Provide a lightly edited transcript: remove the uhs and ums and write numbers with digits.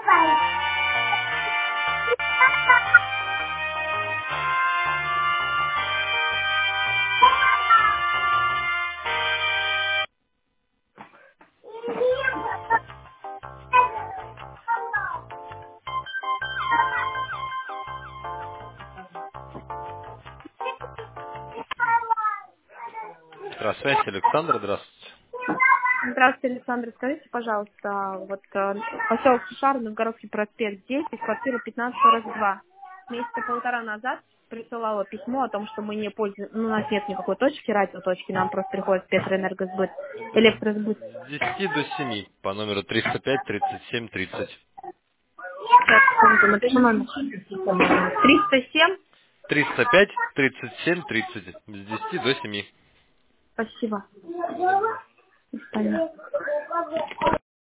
Здравствуйте, Александр, здравствуйте. Здравствуйте, Александр. Скажите, пожалуйста, вот поселок Шушар, Новгородский проспект 10, квартира 1542. Месяца полтора назад присылала письмо о том, что мы не пользуемся, у нас нет никакой точки, радиоточки, нам просто приходит Петроэнергосбыт, электросбыт. С 10 до 7 по номеру 305 37 30. Так, секунду, напишу номер. 307. 305 37 30. С 10 до 7. Спасибо. До свидания. До свидания.